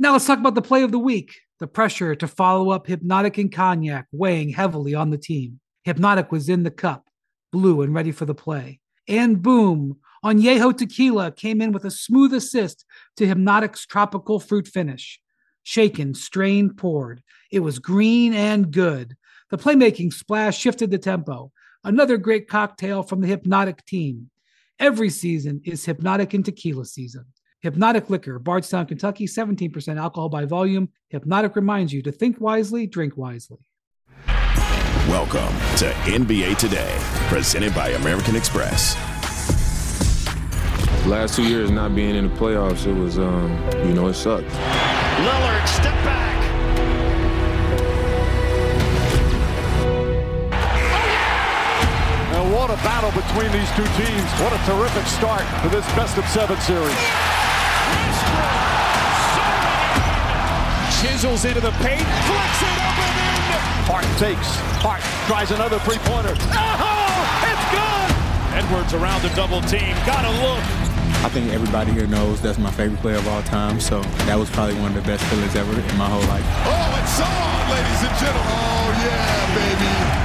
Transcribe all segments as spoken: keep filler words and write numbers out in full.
Now let's talk about the play of the week. The pressure to follow up Hypnotic and Cognac weighing heavily on the team. Hypnotic was in the cup, blue and ready for the play. And boom, Añejo Tequila came in with a smooth assist to Hypnotic's tropical fruit finish. Shaken, strained, poured. It was green and good. The playmaking splash shifted the tempo. Another great cocktail from the Hypnotic team. Every season is Hypnotic and Tequila season. Hypnotic Liquor, Bardstown, Kentucky, seventeen percent alcohol by volume. Hypnotic reminds you to think wisely, drink wisely. Welcome to N B A Today, presented by American Express. Last two years not being in the playoffs, it was, um, you know, it sucked. Lillard, step back. And what a battle between these two teams. What a terrific start to this best of seven series. Chisels into the paint, flicks it up and in. Hart takes. Hart tries another three-pointer. Oh, it's good. Edwards around the double team. Got a look. I think everybody here knows that's my favorite player of all time, so that was probably one of the best feelings ever in my whole life. Oh, it's on, ladies and gentlemen. Oh, yeah, baby.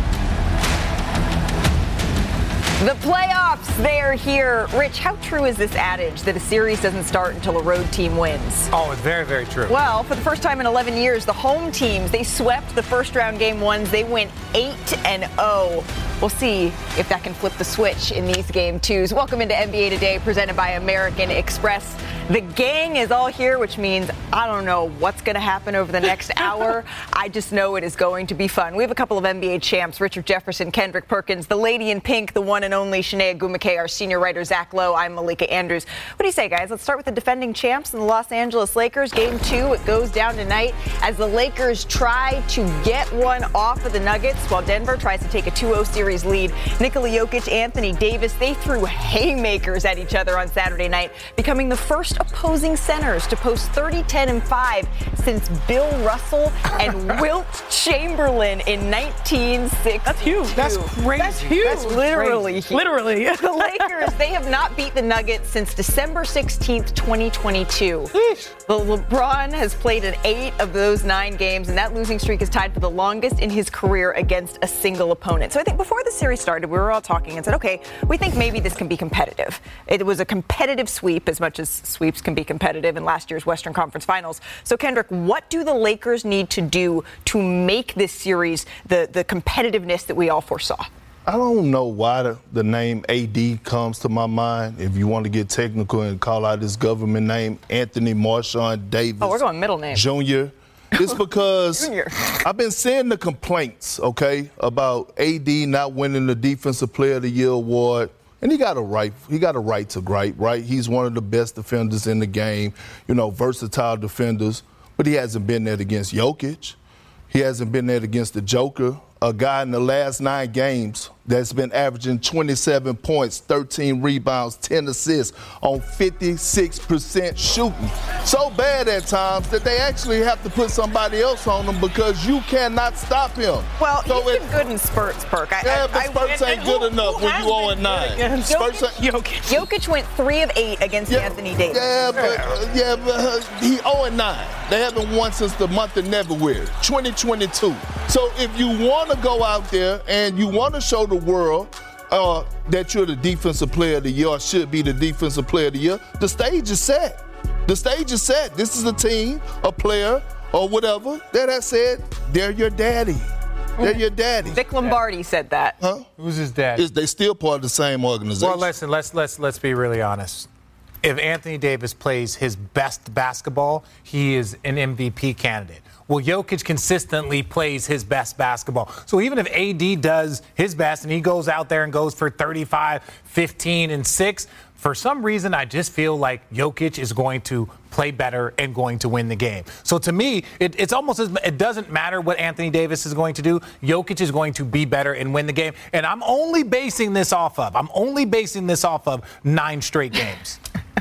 The playoffs, they are here. Rich, how true is this adage that a series doesn't start until a road team wins? Oh, it's very, very true. Well, for the first time in eleven years, the home teams, they swept the first round game ones. They went eight and oh. We'll see if that can flip the switch in these game twos. Welcome into N B A Today, presented by American Express. The gang is all here, which means I don't know what's going to happen over the next hour. I just know it is going to be fun. We have a couple of N B A champs, Richard Jefferson, Kendrick Perkins, the lady in pink, the one and only Shanae Agumake, our senior writer, Zach Lowe. I'm Malika Andrews. What do you say, guys? Let's start with the defending champs and the Los Angeles Lakers. Game two, it goes down tonight as the Lakers try to get one off of the Nuggets while Denver tries to take a two oh series lead. Nikola Jokic, Anthony Davis, they threw haymakers at each other on Saturday night, becoming the first opposing centers to post thirty, ten, and five since Bill Russell and Wilt Chamberlain in nineteen sixty-two. That's huge. That's crazy. That's huge. That's literally huge. huge. Literally. The Lakers, they have not beat the Nuggets since December sixteenth, twenty twenty-two. The LeBron has played in eight of those nine games, and that losing streak is tied for the longest in his career against a single opponent. So I think before the series started, we were all talking and said, okay, we think maybe this can be competitive. It was a competitive sweep, as much as sweeps can be competitive in last year's Western Conference Finals. So, Kendrick, what do the Lakers need to do to make this series the, the competitiveness that we all foresaw? I don't know why the, the name A D comes to my mind. If you want to get technical and call out his government name, Anthony Marshawn Davis. Oh, we're going middle name. Junior. It's because Junior. I've been seeing the complaints, okay, about A D not winning the Defensive Player of the Year award. And he got a right, he got a right to gripe, right? He's one of the best defenders in the game, you know, versatile defenders. But he hasn't been there against Jokic. He hasn't been there against the Joker, a guy in the last nine games that's been averaging twenty-seven points, thirteen rebounds, ten assists on fifty-six percent shooting. So bad at times that they actually have to put somebody else on him because you cannot stop him. Well, so he's been good in spurts, Perk. I, yeah, but I, spurts I, ain't and, good and enough who, when who you oh and nine. Spurts Jokic, Jokic. Jokic went three of eight against yeah, Anthony Davis. Yeah, but, uh, yeah, but uh, he oh and nine. They haven't won since the month of February, twenty twenty-two. So if you want to go out there and you want to show the world uh, that you're the Defensive Player of the Year or should be the Defensive Player of the Year, the stage is set. The stage is set. This is a team, a player, or whatever that has said they're your daddy. They're your daddy. Vic Lombardi said that. Huh? Who's his dad? Is they still part of the same organization? Well, listen, let's let's let's be really honest. If Anthony Davis plays his best basketball, he is an M V P candidate. Well, Jokic consistently plays his best basketball. So even if A D does his best and he goes out there and goes for thirty-five, fifteen, and six, for some reason I just feel like Jokic is going to play better and going to win the game. So to me, it, it's almost as it doesn't matter what Anthony Davis is going to do. Jokic is going to be better and win the game. And I'm only basing this off of, I'm only basing this off of nine straight games.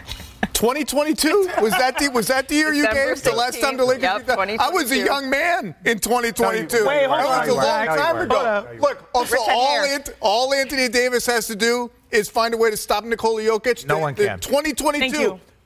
twenty twenty-two? Was that the, was that the year you December gave? The last time the Lakers? Yep, I was a young man in twenty twenty-two. Wait, hold that on, was a you long weren't. time No, you ago. weren't. Look, also Rich had all, hair. Ant- all Anthony Davis has to do is find a way to stop Nikola Jokic. No The- one the can. twenty twenty-two. Thank you.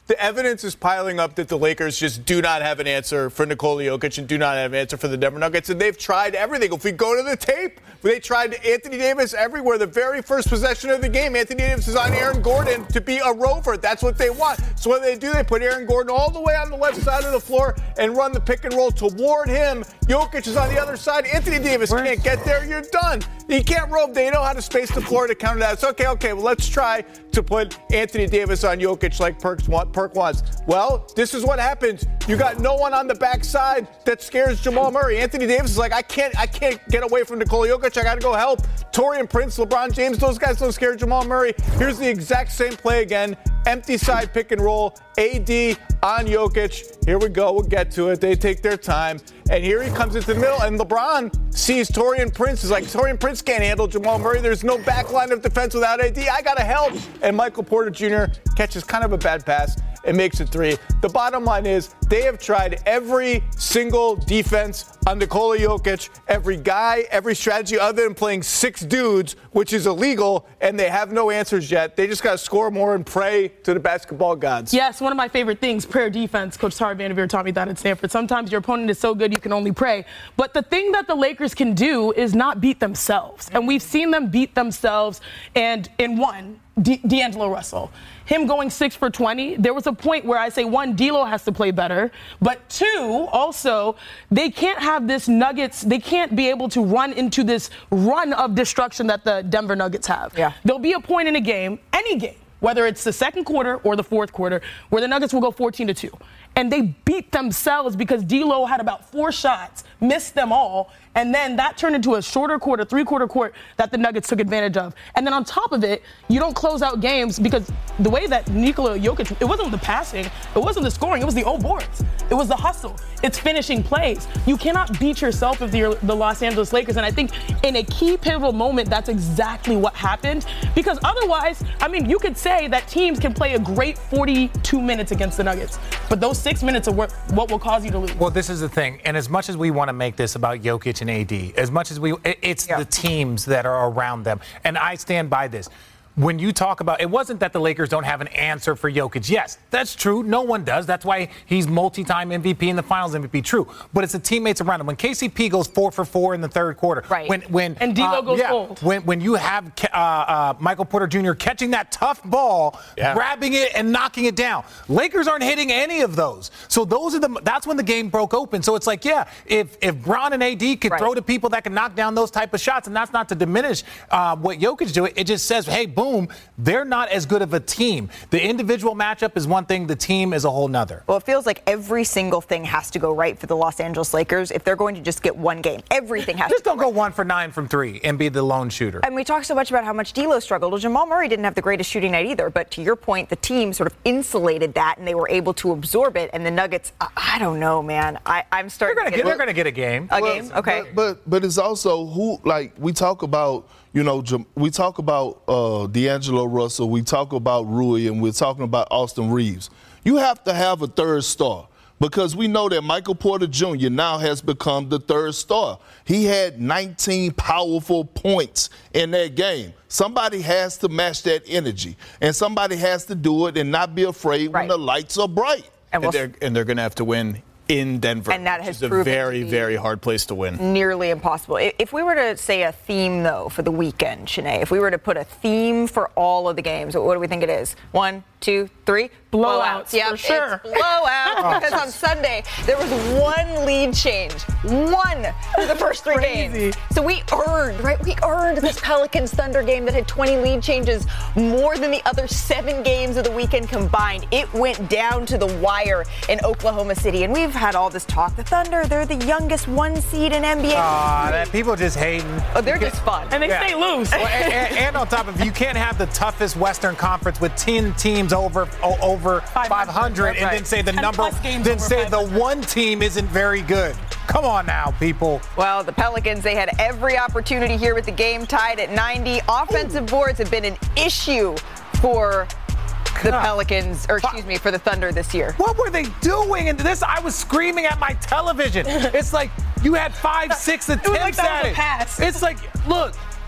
the evidence is piling up that the Lakers just do not have an answer for Nikola Jokic and do not have an answer for the Denver Nuggets. And they've tried everything. If we go to the tape, they tried Anthony Davis everywhere. The very first possession of the game, Anthony Davis is on Aaron Gordon to be a rover. That's what they want. So what do they do? They put Aaron Gordon all the way on the left side of the floor and run the pick and roll toward him. Jokic is on the other side. Anthony Davis Where? can't get there. You're done. You can't rove. They know how to space the floor to counter that. It's okay, okay, well, let's try to put Anthony Davis on Jokic like Perks want, Perk wants. Well, this is what happens. You got no one on the backside that scares Jamal Murray. Anthony Davis is like, I can't I can't get away from Nikola Jokic. I got to go help. Taurean Prince, LeBron James, those guys don't scare Jamal Murray. Here's the exact same play again. Empty side pick and roll. A D on Jokic. Here we go. We'll get to it. They take their time. And here he comes into the middle. And LeBron sees Taurean Prince. He's like, Taurean Prince can't handle Jamal Murray. There's no back line of defense without A D. I got to help. And Michael Porter Junior catches kind of a bad pass and makes it three. The bottom line is they have tried every single defense on Nikola Jokic, every guy, every strategy other than playing six dudes, which is illegal, and they have no answers yet. They just got to score more and pray to the basketball gods. Yes, one of my favorite things, prayer defense. Coach Tara Vanderveer taught me that at Stanford. Sometimes your opponent is so good you can only pray. But the thing that the Lakers can do is not beat themselves. And we've seen them beat themselves. And in one, D- D'Angelo Russell. Him going six for twenty, there was a point where I say, one, D'Lo has to play better, but two, also, they can't have this Nuggets, they can't be able to run into this run of destruction that the Denver Nuggets have. Yeah. There'll be a point in a game, any game, whether it's the second quarter or the fourth quarter, where the Nuggets will go fourteen to two. And they beat themselves because D'Lo had about four shots, missed them all, and then that turned into a shorter quarter, three-quarter court that the Nuggets took advantage of. And then on top of it, you don't close out games because the way that Nikola Jokic, it wasn't the passing, it wasn't the scoring, it was the old boards. It was the hustle. It's finishing plays. You cannot beat yourself if you're the Los Angeles Lakers. And I think in a key pivotal moment, that's exactly what happened. Because otherwise, I mean, you could say that teams can play a great forty-two minutes against the Nuggets, but those six minutes are what, what will cause you to lose. Well, this is the thing. And as much as we want to make this about Jokic and A D, as much as we, it's yeah. the teams that are around them. And I stand by this. When you talk about, it wasn't that the Lakers don't have an answer for Jokic. Yes, that's true. No one does. That's why he's multi-time M V P and the Finals M V P. True. But it's the teammates around him. When K C P goes four for four in the third quarter. Right. When, when, and D'Lo uh, goes yeah, cold. When, when you have uh, uh, Michael Porter Junior catching that tough ball, yeah. grabbing it and knocking it down. Lakers aren't hitting any of those. So those are the, that's when the game broke open. So it's like, yeah, if, if Bron and A D could right. throw to people that can knock down those type of shots, and that's not to diminish uh, what Jokic doing, it just says, hey, boom, they're not as good of a team. The individual matchup is one thing, the team is a whole nother. Well, it feels like every single thing has to go right for the Los Angeles Lakers if they're going to just get one game. Everything has just to go Just don't go one for nine from three and be the lone shooter. And we talk so much about how much D'Lo struggled. Well, Jamal Murray didn't have the greatest shooting night either, but to your point, the team sort of insulated that and they were able to absorb it. And the Nuggets, I, I don't know, man. I, I'm starting they're gonna to get, get They're going to get a game. A well, game? Okay. But, but but it's also who, like, we talk about, you know, we talk about uh, D'Angelo Russell, we talk about Rui, and we're talking about Austin Reeves. You have to have a third star because we know that Michael Porter Junior now has become the third star. He had nineteen powerful points in that game. Somebody has to match that energy, and somebody has to do it and not be afraid right. when the lights are bright. And, we'll and they're, they're going to have to win in Denver, and that has which is a very, very hard place to win. Nearly impossible. If we were to say a theme, though, for the weekend, Shanae, if we were to put a theme for all of the games, what do we think it is? One, two, three? Blowouts, yeah, for sure. Blowout, because on Sunday, there was one lead change. One for the first three Crazy. games. So we earned, right? We earned this Pelicans-Thunder game that had twenty lead changes, more than the other seven games of the weekend combined. It went down to the wire in Oklahoma City, and we've had all this talk. The Thunder, they're the youngest one seed in N B A. Aw, that people just hating. Oh, they're just fun. And they yeah. stay loose. Well, and, and, and on top of, you can't have the toughest Western Conference with ten teams over over five hundred, and right. then say the and number, then say the one team isn't very good. Come on now, people. Well, the Pelicans, they had every opportunity here with the game tied at ninety. Offensive Ooh. boards have been an issue for the Pelicans, or excuse me, for the Thunder this year. What were they doing? And this, I was screaming at my television. It's like you had five, six attempts it was like that at was a it. pass. It's like, look,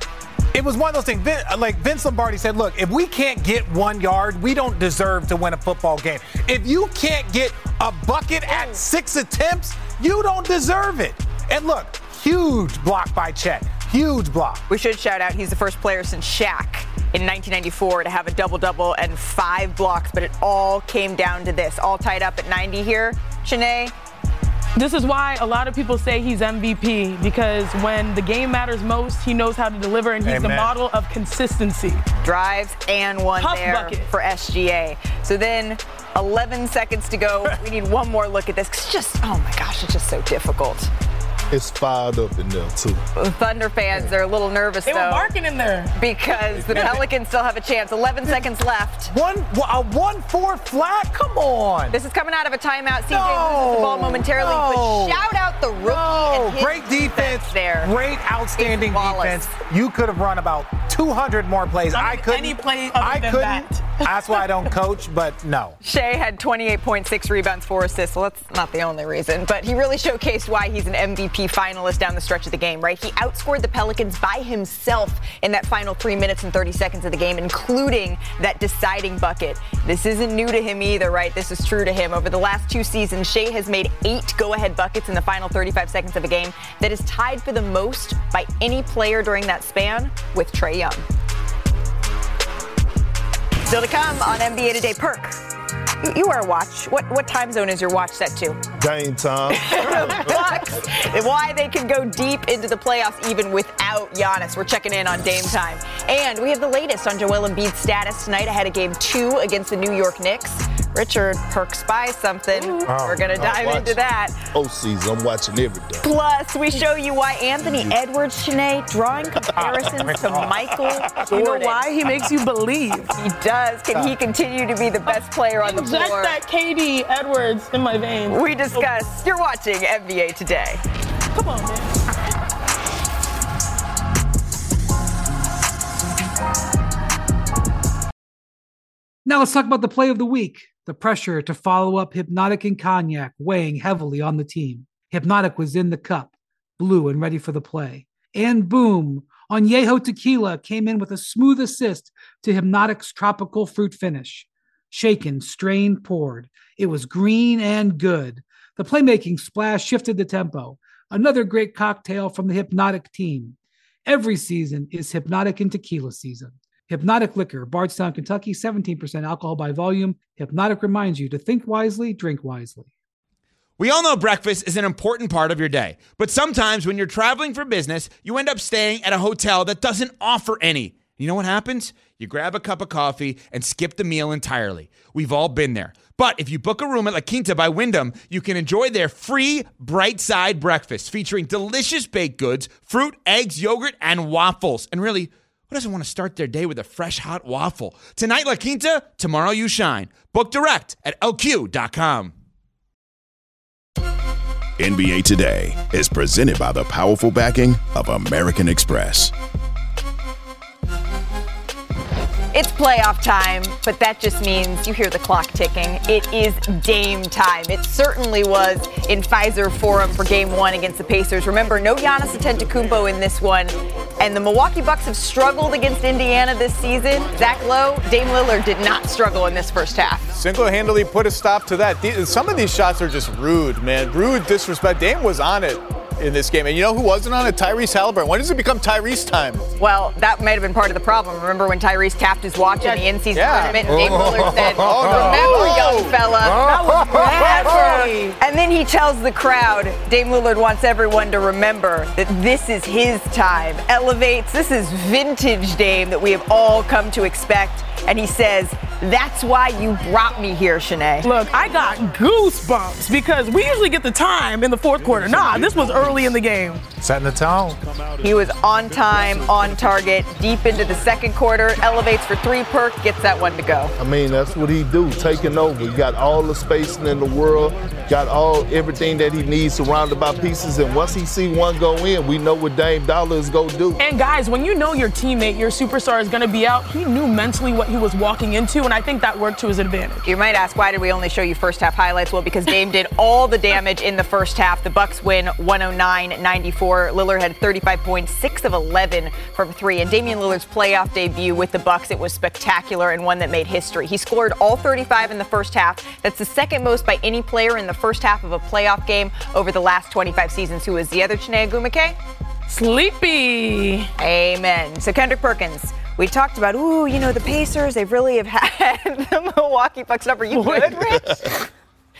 It was one of those things, like Vince Lombardi said, look, if we can't get one yard, we don't deserve to win a football game. If you can't get a bucket at six attempts, you don't deserve it. And look, huge block by Chet. Huge block. We should shout out he's the first player since Shaq in nineteen ninety-four to have a double-double and five blocks, but it all came down to this. All tied up at ninety here. Shanae? This is why a lot of people say he's M V P, because when the game matters most, he knows how to deliver, and he's Amen. the model of consistency. Drives and one Puff there bucket. for S G A. So then eleven seconds to go. We need one more look at this. It's just, oh my gosh, it's just so difficult. It's fired up in there, too. Thunder fans, they're a little nervous, they though. They were barking in there. Because the Pelicans still have a chance. eleven seconds left. One, a one four flat? Come on. This is coming out of a timeout. C J no, loses the ball momentarily, no, but shout out the rookie no. and his Great defense there. Great, outstanding defense. You could have run about two hundred more plays. I, I couldn't. Any play other I than couldn't. That. That's why I don't coach, but no. Shea had twenty-eight point six rebounds, four assists. Well, that's not the only reason, but he really showcased why he's an M V P finalist down the stretch of the game, right? He outscored the Pelicans by himself in that final three minutes and thirty seconds of the game, including that deciding bucket. This isn't new to him either, right? This is true to him. Over the last two seasons, Shea has made eight go-ahead buckets in the final thirty-five seconds of a game. That is tied for the most by any player during that span with Trae Young. Still to come on N B A Today. Perk, you, you wear a watch. What what time zone is your watch set to? Game time. Bucks, why they can go deep into the playoffs even without Giannis. We're checking in on Dame time. And we have the latest on Joel Embiid's status tonight ahead of game two against the New York Knicks. Richard, Perk spies something. Oh, We're going to dive into that. Postseason, I'm watching every day. Plus, we show you why Anthony Edwards, Shanae, drawing comparisons to Michael Jordan. You know why? He makes you believe. He does. Can he continue to be the best player on the floor? Inject that K D Edwards in my veins. We discuss. You're watching N B A Today. Come on, man. Now let's talk about the play of the week. The pressure to follow up Hypnotic and Cognac weighing heavily on the team. Hypnotic was in the cup, blue and ready for the play. And boom, Añejo Tequila came in with a smooth assist to Hypnotic's tropical fruit finish. Shaken, strained, poured. It was green and good. The playmaking splash shifted the tempo. Another great cocktail from the Hypnotic team. Every season is Hypnotic and Tequila season. Hypnotic Liquor, Bardstown, Kentucky, seventeen percent alcohol by volume. Hypnotic reminds you to think wisely, drink wisely. We all know breakfast is an important part of your day, but sometimes when you're traveling for business, you end up staying at a hotel that doesn't offer any. You know what happens? You grab a cup of coffee and skip the meal entirely. We've all been there. But if you book a room at La Quinta by Wyndham, you can enjoy their free Bright Side breakfast featuring delicious baked goods, fruit, eggs, yogurt, and waffles. And really, who doesn't want to start their day with a fresh, hot waffle? Tonight, La Quinta, tomorrow you shine. Book direct at L Q dot com. N B A Today is presented by the powerful backing of American Express. It's playoff time, but that just means you hear the clock ticking. It is Dame time. It certainly was in Pfizer Forum for game one against the Pacers. Remember, no Giannis Antetokounmpo in this one. And the Milwaukee Bucks have struggled against Indiana this season. Zach Lowe, Dame Lillard did not struggle in this first half. Single-handedly put a stop to that. Some of these shots are just rude, man. Rude disrespect. Dame was on it in this game. And you know who wasn't on it? Tyrese Halliburton. When does it become Tyrese time? Well, that might have been part of the problem. Remember when Tyrese tapped his watch in the in-season yeah. tournament and Dame oh, Lillard said, oh, no. remember, oh. young fella. That was bad. And then he tells the crowd, Dame Lillard wants everyone to remember that this is his time. Elevates. This is vintage Dame that we have all come to expect. And he says, that's why you brought me here, Shanae. Look, I got goosebumps because we usually get the time in the fourth quarter. Nah, this was early in the game. Setting the tone. He was on time, on target, deep into the second quarter. Elevates for three. Perk, gets that one to go. I mean, that's what he do, taking over. He got all the spacing in the world, got all everything that he needs surrounded by pieces. And once he see one go in, we know what Dame Dollar is going to do. And guys, when you know your teammate, your superstar is going to be out, he knew mentally what he was walking into. and I think that worked to his advantage. You might ask, why did we only show you first half highlights? Well, because Dame did all the damage in the first half. The Bucks win one oh nine ninety-four. Lillard had thirty-five points, six of eleven from three. And Damian Lillard's playoff debut with the Bucks, it was spectacular and one that made history. He scored all thirty-five in the first half. That's the second most by any player in the first half of a playoff game over the last twenty-five seasons. Who was the other, Chiney Ogwumike? Sleepy. Amen. So Kendrick Perkins, we talked about, ooh, you know, the Pacers, they really have had the Milwaukee Bucks number. You good, Rich?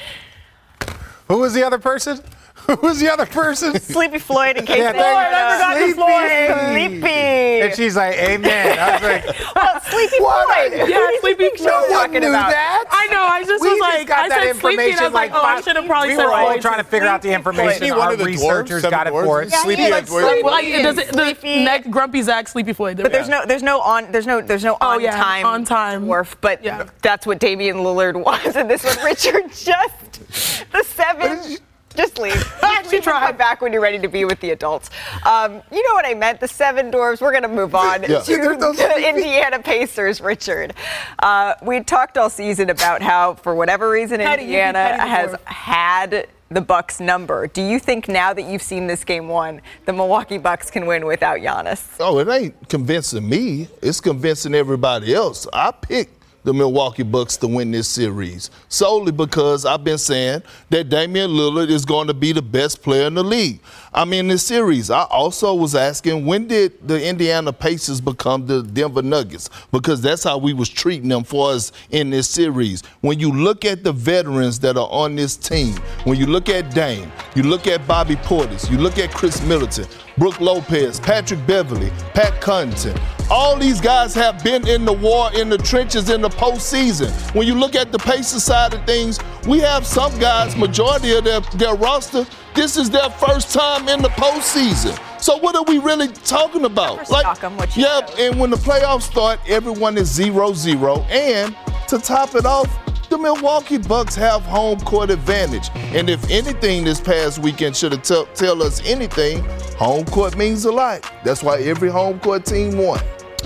Who was the other person? Who was the other person? Sleepy Floyd in case yeah, they Floyd. I Sleepy. Sleepy. And she's like, amen. I was like, well, Sleepy what? Floyd. Yeah, Sleepy Floyd. No one talking knew about. that. I know. I just we was just like, got I that said information Sleepy, and I was like, oh, I should have probably we said were all Floyd. trying to figure out the information. Sleepy, one Our of the researchers dwarves, got it for us. Yeah, Sleepy, yeah, like, Sleepy. Well, I, does it, the Sleepy. next Grumpy Zach, Sleepy Floyd. But there's no, there's no on, there's no, there's no oh, on yeah, time, on time dwarf. But yeah. that's what Damian Lillard was, and this one, Richard, just the seven. Just leave. Actually, try back when you're ready to be with the adults. Um, you know what I meant? The seven dwarves. We're going to move on Yeah. to the Indiana Pacers, Richard. Uh, we talked all season about how, for whatever reason, Petty, Indiana petty has dwarf. had the Bucks number. Do you think now that you've seen this game one, the Milwaukee Bucks can win without Giannis? Oh, it ain't convincing me. It's convincing everybody else. I picked the Milwaukee Bucks to win this series solely because I've been saying that Damian Lillard is going to be the best player in the league. I mean, this series, I also was asking, when did the Indiana Pacers become the Denver Nuggets? Because that's how we was treating them for us in this series. When you look at the veterans that are on this team, when you look at Dame, you look at Bobby Portis, you look at Chris Middleton, Brook Lopez, Patrick Beverly, Pat Connaughton. All these guys have been in the war, in the trenches, in the postseason. When you look at the Pacers side of things, we have some guys, majority of their, their roster, this is their first time in the postseason. So what are we really talking about? Like, them, what you yeah, know. and when the playoffs start, everyone is zero zero. And to top it off, the Milwaukee Bucks have home court advantage. And if anything this past weekend should have tell, tell us anything, home court means a lot. That's why every home court team won.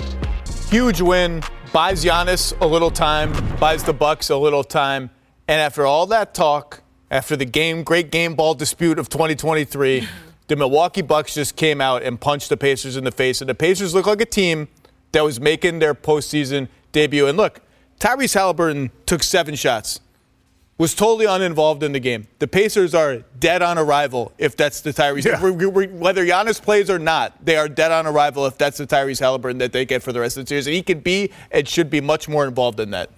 Huge win, buys Giannis a little time, buys the Bucks a little time. And after all that talk, after the game, great game ball dispute of twenty twenty-three, the Milwaukee Bucks just came out and punched the Pacers in the face. And the Pacers look like a team that was making their postseason debut. And look, Tyrese Halliburton took seven shots, was totally uninvolved in the game. The Pacers are dead on arrival if that's the Tyrese. Yeah. If we, we, whether Giannis plays or not, they are dead on arrival if that's the Tyrese Halliburton that they get for the rest of the series. And he could be and should be much more involved in that.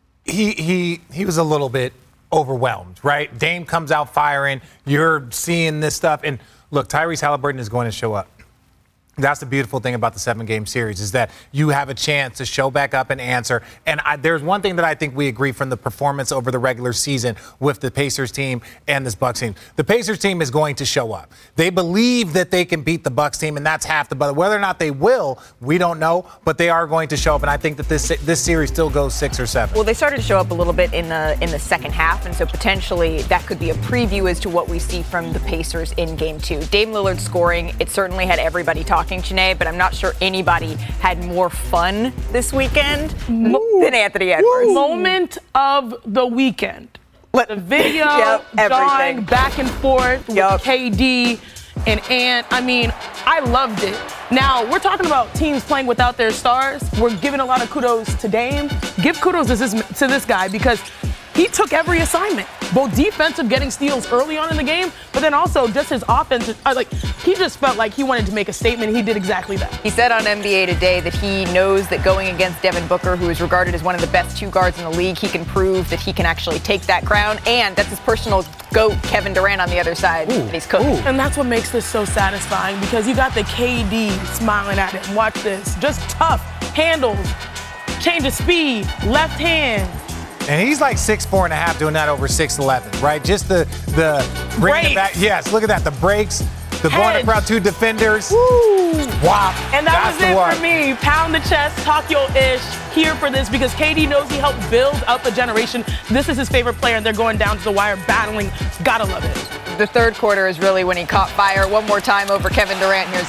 He he he was a little bit overwhelmed, right? Dame comes out firing. You're seeing this stuff. And look, Tyrese Halliburton is going to show up. That's the beautiful thing about the seven-game series is that you have a chance to show back up and answer. And I, there's one thing that I think we agree from the performance over the regular season with the Pacers team and this Bucks team. The Pacers team is going to show up. They believe that they can beat the Bucks team, and that's half the battle. Whether or not they will, we don't know, but they are going to show up. And I think that this this series still goes six or seven. Well, they started to show up a little bit in the in the second half, and so potentially that could be a preview as to what we see from the Pacers in Game Two. Dame Lillard scoring, it certainly had everybody talking. Chiney, but I'm not sure anybody had more fun this weekend Ooh. than Anthony Edwards. Moment of the weekend. Let, the video, yep, drawing back and forth yep. with K D and Ant. I mean, I loved it. Now, we're talking about teams playing without their stars. We're giving a lot of kudos to Dame. Give kudos to this, to this guy because he took every assignment, both defensive, getting steals early on in the game, but then also just his offense. Uh, like he just felt like he wanted to make a statement. He did exactly that. He said on N B A Today that he knows that going against Devin Booker, who is regarded as one of the best two guards in the league, he can prove that he can actually take that crown. And that's his personal GOAT, Kevin Durant, on the other side. Ooh, and he's cooking. Ooh. And that's what makes this so satisfying because you got the K D smiling at him. Watch this. Just tough handles, change of speed, left hand. And he's like six four and a half, doing that over six eleven, right? Just the the bringing it back. Yes, look at that. The breaks, the going around two defenders. Woo. Wow. And that That's was it one. for me. Pound the chest, talk your ish. Here for this because K D knows he helped build up a generation. This is his favorite player, and they're going down to the wire battling. Gotta love it. The third quarter is really when he caught fire one more time over Kevin Durant. Here's Zach.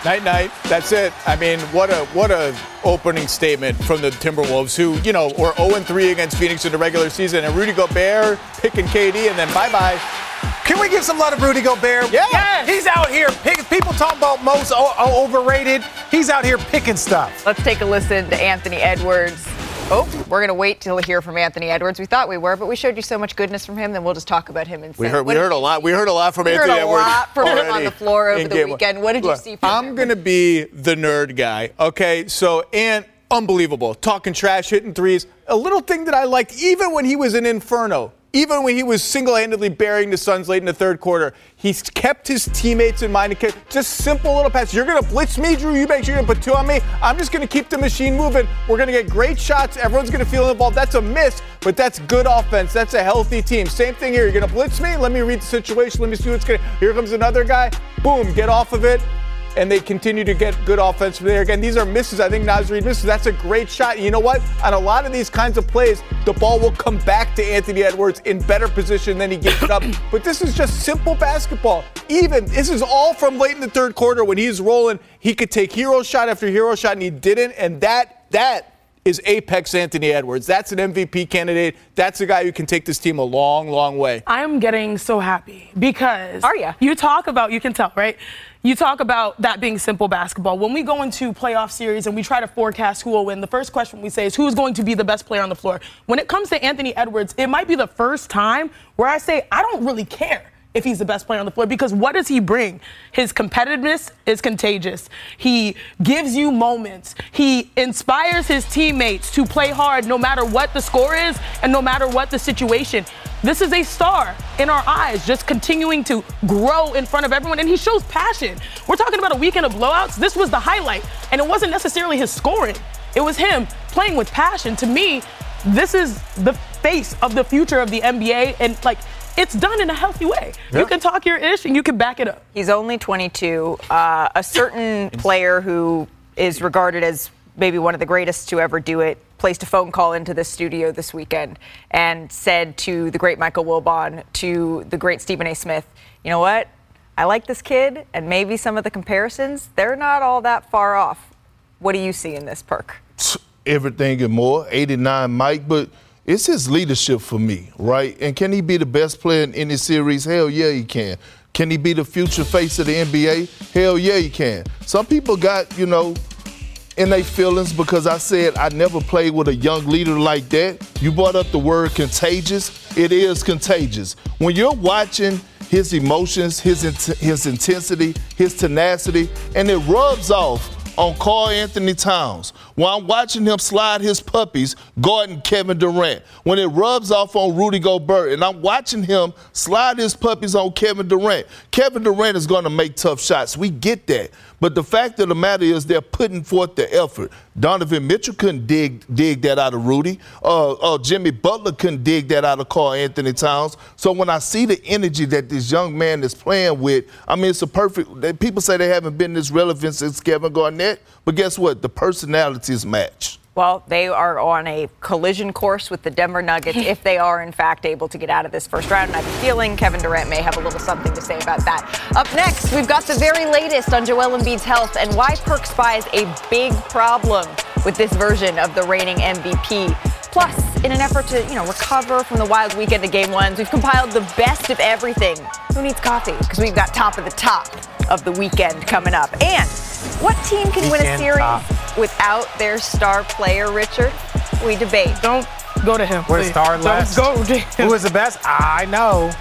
Night, night. That's it. I mean, what a what a opening statement from the Timberwolves, who, you know, were oh and three against Phoenix in the regular season, and Rudy Gobert picking K D, and then bye-bye. Can we give some love to Rudy Gobert? Yeah. Yes. He's out here picking. People talking about most o- o- overrated. He's out here picking stuff. Let's take a listen to Anthony Edwards. Oh, we're going to wait till we hear from Anthony Edwards. We thought we were, but we showed you so much goodness from him, then we'll just talk about him instead. We heard, we heard a lot. We heard a lot from we Anthony heard a Edwards. lot from him on the floor over the weekend. What did Look, you see from I'm him? I'm going to be the nerd guy, okay? So, and unbelievable. Talking trash, hitting threes. A little thing that I liked, even when he was in Inferno, even when he was single-handedly burying the Suns late in the third quarter, he's kept his teammates in mind. Just simple little passes. You're going to blitz me, Drew. You make sure you're going to put two on me. I'm just going to keep the machine moving. We're going to get great shots. Everyone's going to feel involved. That's a miss, but that's good offense. That's a healthy team. Same thing here. You're going to blitz me? Let me read the situation. Let me see what's going to – here comes another guy. Boom, get off of it. And they continue to get good offense from there. Again, these are misses. I think Naz Reid misses. That's a great shot. And you know what? On a lot of these kinds of plays, the ball will come back to Anthony Edwards in better position than he gives it up. But this is just simple basketball. Even, this is all from late in the third quarter when he's rolling. He could take hero shot after hero shot, and he didn't. And that, that is apex Anthony Edwards. That's an M V P candidate. That's a guy who can take this team a long, long way. I am getting so happy because Are ya? you talk about, you can tell, right? You talk about that being simple basketball. When we go into playoff series and we try to forecast who will win, the first question we say is who's going to be the best player on the floor. When it comes to Anthony Edwards, it might be the first time where I say I don't really care if he's the best player on the floor, because what does he bring? His competitiveness is contagious. He gives you moments. He inspires his teammates to play hard no matter what the score is and no matter what the situation. This is a star in our eyes, just continuing to grow in front of everyone, and he shows passion. We're talking about a weekend of blowouts. This was the highlight, and it wasn't necessarily his scoring. It was him playing with passion. To me, this is the face of the future of the N B A, and like, it's done in a healthy way. Yeah. You can talk your ish and you can back it up. He's only twenty-two. Uh, a certain player who is regarded as maybe one of the greatest to ever do it placed a phone call into the studio this weekend and said to the great Michael Wilbon, to the great Stephen A. Smith, you know what? I like this kid, and maybe some of the comparisons, they're not all that far off. What do you see in this, Perk? Everything and more. eighty-nine Mike, but it's his leadership for me, right? And can he be the best player in any series? Hell yeah, he can. Can he be the future face of the N B A? Hell yeah, he can. Some people got, you know, in their feelings because I said I never played with a young leader like that. You brought up the word contagious. It is contagious. When you're watching his emotions, his int- his intensity, his tenacity, and it rubs off on Karl Anthony Towns. While I'm watching him slide his puppies guarding Kevin Durant. When it rubs off on Rudy Gobert, and I'm watching him slide his puppies on Kevin Durant. Kevin Durant is going to make tough shots. We get that. But the fact of the matter is they're putting forth the effort. Donovan Mitchell couldn't dig dig that out of Rudy. Uh, uh, Jimmy Butler couldn't dig that out of Karl Anthony Towns. So when I see the energy that this young man is playing with, I mean, it's a perfect – people say they haven't been this relevant since Kevin Garnett. But guess what? The personalities match. Well, they are on a collision course with the Denver Nuggets if they are, in fact, able to get out of this first round. And I have a feeling Kevin Durant may have a little something to say about that. Up next, we've got the very latest on Joel Embiid's health and why Perk spies a big problem with this version of the reigning M V P. Plus, in an effort to, you know, recover from the wild weekend of Game Ones, we've compiled the best of everything. Who needs coffee? Because we've got top of the top of the weekend coming up. And what team can win a series top. without their star player, Richard? We debate. Don't go to him. We're star left. Don't go to him. Who is the best? I know.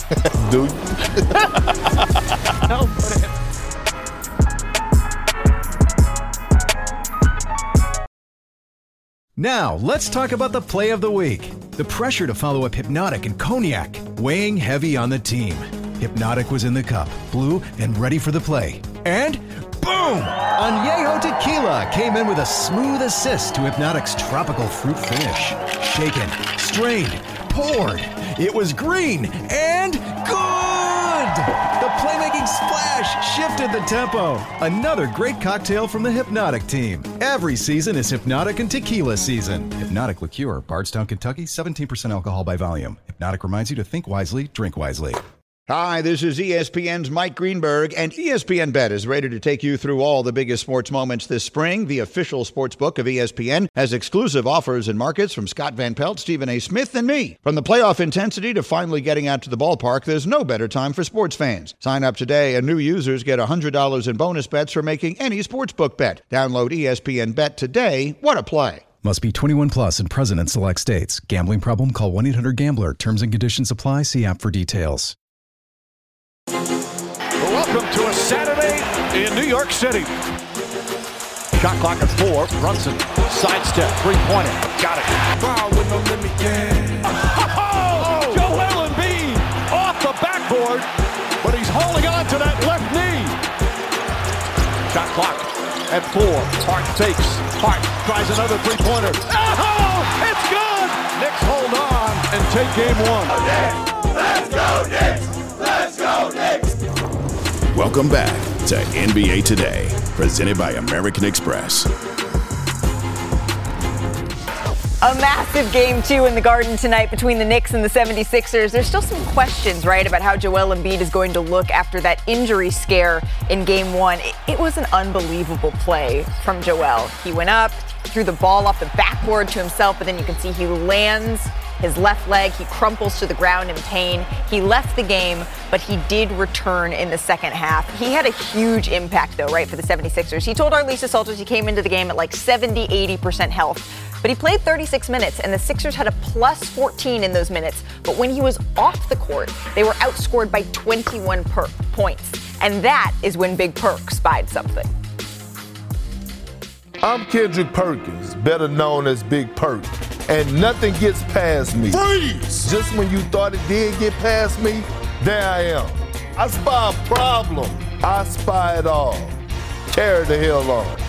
Do you? Don't go to him. Now, let's talk about the play of the week. The pressure to follow up Hypnotic and Cognac, weighing heavy on the team. Hypnotic was in the cup, blue, and ready for the play. And boom! Añejo Tequila came in with a smooth assist to Hypnotic's tropical fruit finish. Shaken, strained, poured. It was green and good! The playmaking splash shifted the tempo. Another great cocktail from the Hypnotic team. Every season is Hypnotic and Tequila season. Hypnotic Liqueur, Bardstown, Kentucky, seventeen percent alcohol by volume. Hypnotic reminds you to think wisely, drink wisely. Hi, this is E S P N's Mike Greenberg, and E S P N Bet is ready to take you through all the biggest sports moments this spring. The official sports book of E S P N has exclusive offers and markets from Scott Van Pelt, Stephen A. Smith, and me. From the playoff intensity to finally getting out to the ballpark, there's no better time for sports fans. Sign up today, and new users get one hundred dollars in bonus bets for making any sportsbook bet. Download E S P N Bet today. What a play. Must be twenty-one plus and present in select states. Gambling problem? Call one eight hundred gambler. Terms and conditions apply. See app for details. Welcome to a Saturday in New York City. Shot clock at four. Brunson, sidestep, three-pointer. Got it. Wow, with no limit, yeah. Oh, Joel Embiid off the backboard, but he's holding on to that left knee. Shot clock at four. Hart fakes. Hart tries another three-pointer. Oh, it's good. Knicks hold on and take game one. Let's go, Knicks! Let's go, Knicks! Welcome back to N B A Today, presented by American Express. A massive game two in the Garden tonight between the Knicks and the seventy-sixers. There's still some questions, right, about how Joel Embiid is going to look after that injury scare in game one. It, it was an unbelievable play from Joel. He went up, threw the ball off the backboard to himself, but then you can see he lands his left leg. He crumples to the ground in pain. He left the game, but he did return in the second half. He had a huge impact, though, right, for the seventy-sixers. He told our Lisa Salters he came into the game at like seventy, eighty percent health. But he played thirty-six minutes, and the Sixers had a plus fourteen in those minutes. But when he was off the court, they were outscored by twenty-one per- points. And that is when Big Perk spied something. I'm Kendrick Perkins, better known as Big Perk, and nothing gets past me. Freeze! Just when you thought it did get past me, there I am. I spy a problem. I spy it all. Carry the hell on.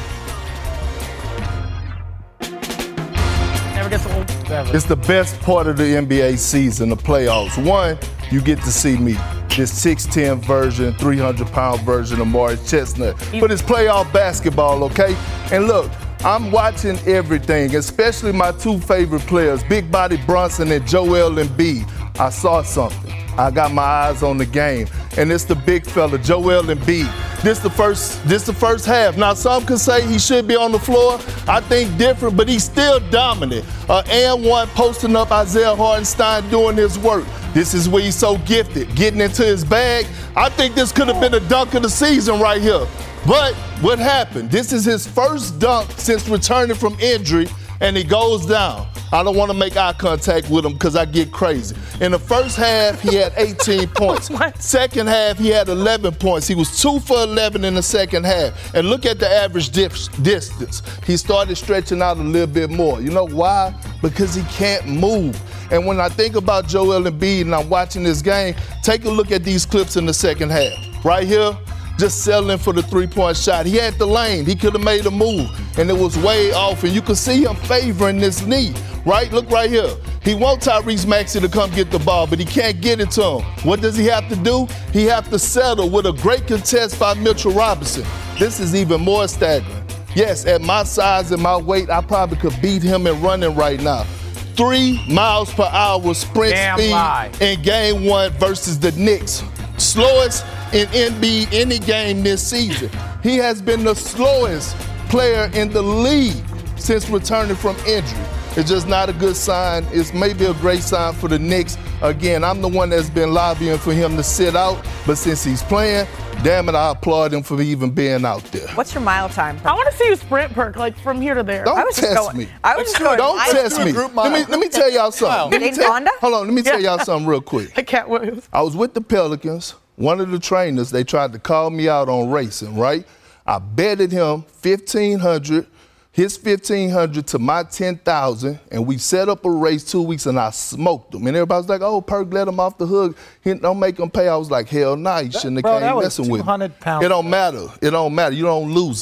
Never gets old. Never. It's the best part of the N B A season, the playoffs. One, you get to see me, this six ten version, three hundred pound version of Morris Chestnut. But it's playoff basketball, okay? And look, I'm watching everything, especially my two favorite players, Big Body Brunson and Joel Embiid. I saw something. I got my eyes on the game, and it's the big fella, Joel Embiid. This the first, this the first half. Now, some can say he should be on the floor. I think different, but he's still dominant. Uh, and one posting up Isaiah Hartenstein doing his work. This is where he's so gifted, getting into his bag. I think this could have been a dunk of the season right here. But what happened? This is his first dunk since returning from injury, and he goes down. I don't want to make eye contact with him because I get crazy. In the first half, he had eighteen points. Second half, he had eleven points. He was two for eleven in the second half. And look at the average dif- distance. He started stretching out a little bit more. You know why? Because he can't move. And when I think about Joel Embiid and I'm watching this game, take a look at these clips in the second half. Right here, just settling for the three-point shot. He had the lane. He could have made a move, and it was way off. And you can see him favoring this knee, right? Look right here. He wants Tyrese Maxey to come get the ball, but he can't get it to him. What does he have to do? He have to settle with a great contest by Mitchell Robinson. This is even more staggering. Yes, at my size and my weight, I probably could beat him in running right now. Three miles per hour sprint Damn speed lie. in game one versus the Knicks. Slowest in N B A any game this season. He has been the slowest player in the league since returning from injury. It's just not a good sign. It's maybe a great sign for the Knicks. Again, I'm the one that's been lobbying for him to sit out, but since he's playing, damn it, I applaud him for even being out there. What's your mile time? I want to see you sprint, Perk, like from here to there. Don't I was test just going, me. I was just going. Don't I test me. Let me let me tell y'all something. Let me Jane Fonda? Hold on, let me tell y'all something real quick. I can't wait. I was with the Pelicans. One of the trainers, they tried to call me out on racing, right? I betted him fifteen hundred dollars, his fifteen hundred dollars to my ten thousand dollars, and we set up a race two weeks, and I smoked him. And everybody's like, oh, Perk, let him off the hook. He don't make him pay. I was like, hell nah, you shouldn't have Bro, came that was messing with two hundred me. pounds. It don't matter. It don't matter. You don't lose it.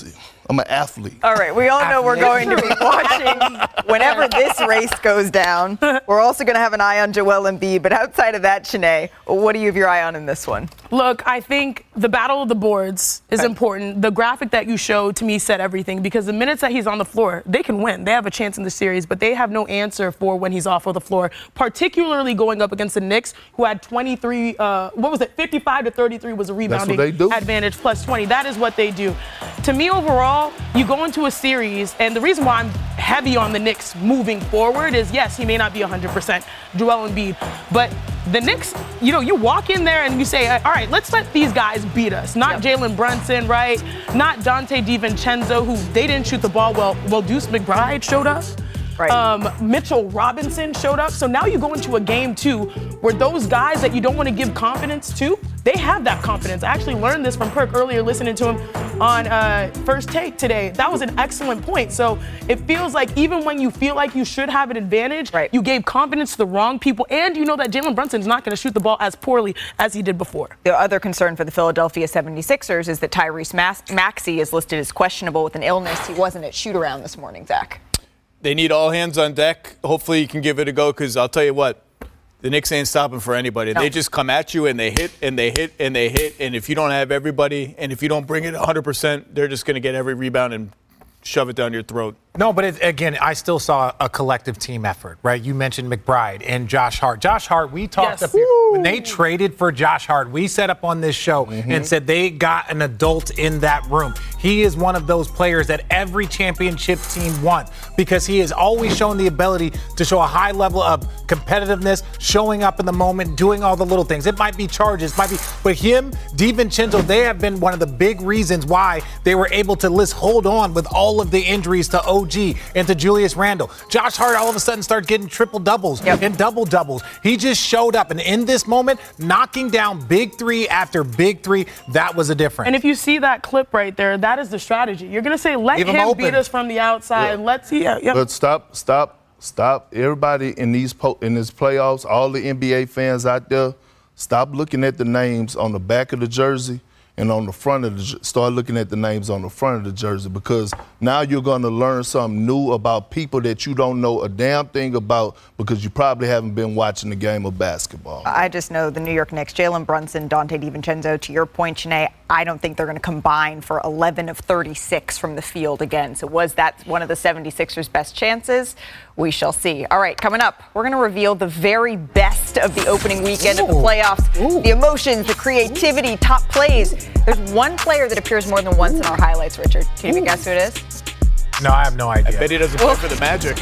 I'm an athlete. All right, we all know we're going to be watching whenever this race goes down. We're also going to have an eye on Joel Embiid, but outside of that, Shanae, what do you have your eye on in this one? Look, I think the battle of the boards is okay. important. The graphic that you showed to me said everything because the minutes that he's on the floor, they can win. They have a chance in the series, but they have no answer for when he's off of the floor, particularly going up against the Knicks, who had twenty-three, uh, what was it, fifty-five to thirty-three was a rebounding advantage plus twenty. That is what they do. To me, overall, you go into a series, and the reason why I'm heavy on the Knicks moving forward is, yes, he may not be one hundred percent Joel Embiid, but the Knicks, you know, you walk in there and you say, all right, let's let these guys beat us. Not yep. Jalen Brunson, right? Not Dante DiVincenzo, who they didn't shoot the ball well. Well, Deuce McBride showed up. Right. Um, Mitchell Robinson showed up. So now you go into a game, too, where those guys that you don't want to give confidence to, they have that confidence. I actually learned this from Perk earlier, listening to him on uh, First Take today. That was an excellent point. So it feels like even when you feel like you should have an advantage, right. you gave confidence to the wrong people, and you know that Jalen Brunson's not going to shoot the ball as poorly as he did before. The other concern for the Philadelphia seventy-sixers is that Tyrese Maxey is listed as questionable with an illness. He wasn't at shoot-around this morning, Zach. They need all hands on deck. Hopefully you can give it a go because I'll tell you what, the Knicks ain't stopping for anybody. No. They just come at you and they hit and they hit and they hit. And if you don't have everybody and if you don't bring it one hundred percent, they're just going to get every rebound and shove it down your throat. No, but it, again, I still saw a collective team effort, right? You mentioned McBride and Josh Hart. Josh Hart, we talked yes. up here. When they traded for Josh Hart, we set up on this show mm-hmm. and said they got an adult in that room. He is one of those players that every championship team wants because he has always shown the ability to show a high level of competitiveness, showing up in the moment, doing all the little things. It might be charges, might be, but him, DiVincenzo, they have been one of the big reasons why they were able to list hold on with all of the injuries to O G and to Julius Randle. Josh Hart all of a sudden started getting triple doubles yep. and double doubles. He just showed up, and in this moment, knocking down big three after big three, that was a difference. And if you see that clip right there, that is the strategy. You're going to say, let Leave him, him beat us from the outside. Yeah. Let's see. Yeah, yeah. But stop, stop, stop. Everybody in these po- in this playoffs, all the N B A fans out there, stop looking at the names on the back of the jersey and on the front of the, start looking at the names on the front of the jersey because now you're going to learn something new about people that you don't know a damn thing about because you probably haven't been watching the game of basketball. I just know the New York Knicks, Jalen Brunson, Dante DiVincenzo, to your point, Shanae, I don't think they're going to combine for eleven of thirty-six from the field again. So was that one of the seventy-sixers' best chances? We shall see. All right, coming up, we're going to reveal the very best of the opening weekend Ooh. of the playoffs. Ooh. The emotions, the creativity, top plays. There's one player that appears more than once in our highlights, Richard. Can you guess who it is? No, I have no idea. I bet he doesn't play for the Magic.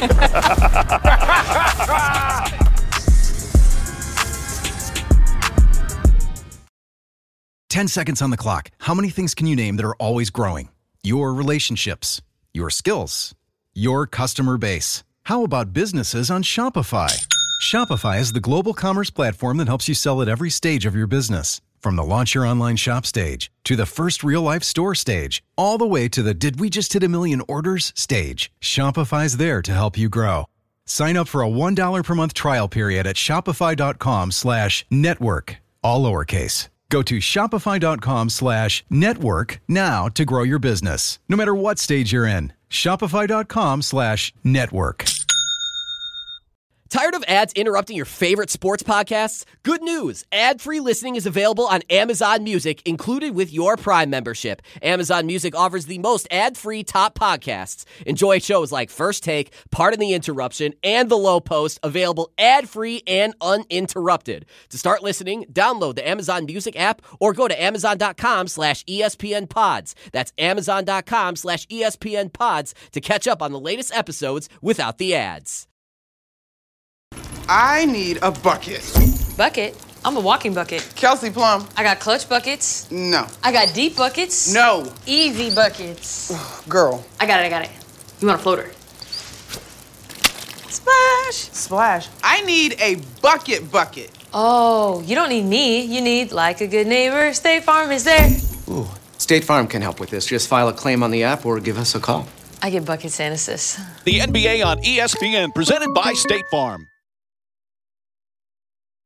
Ten seconds on the clock. How many things can you name that are always growing? Your relationships, your skills, your customer base. How about businesses on Shopify? Shopify is the global commerce platform that helps you sell at every stage of your business. From the launch your online shop stage, to the first real-life store stage, all the way to the did we just hit a million orders stage, Shopify's there to help you grow. Sign up for a one dollar per month trial period at shopify.com slash network, all lowercase. Go to shopify.com slash network now to grow your business, no matter what stage you're in. Shopify.com slash network. Tired of ads interrupting your favorite sports podcasts? Good news! Ad-free listening is available on Amazon Music, included with your Prime membership. Amazon Music offers the most ad-free top podcasts. Enjoy shows like First Take, Pardon the Interruption, and The Low Post, available ad-free and uninterrupted. To start listening, download the Amazon Music app or go to amazon.com slash ESPN pods. That's amazon.com slash ESPN pods to catch up on the latest episodes without the ads. I need a bucket. Bucket? I'm a walking bucket. Kelsey Plum. I got clutch buckets. No. I got deep buckets. No. Easy buckets. Girl. I got it, I got it. You want a floater? Splash. Splash. I need a bucket bucket. Oh, you don't need me. You need, like a good neighbor, State Farm is there. Ooh, State Farm can help with this. Just file a claim on the app or give us a call. I get buckets and assists. The N B A on E S P N, presented by State Farm.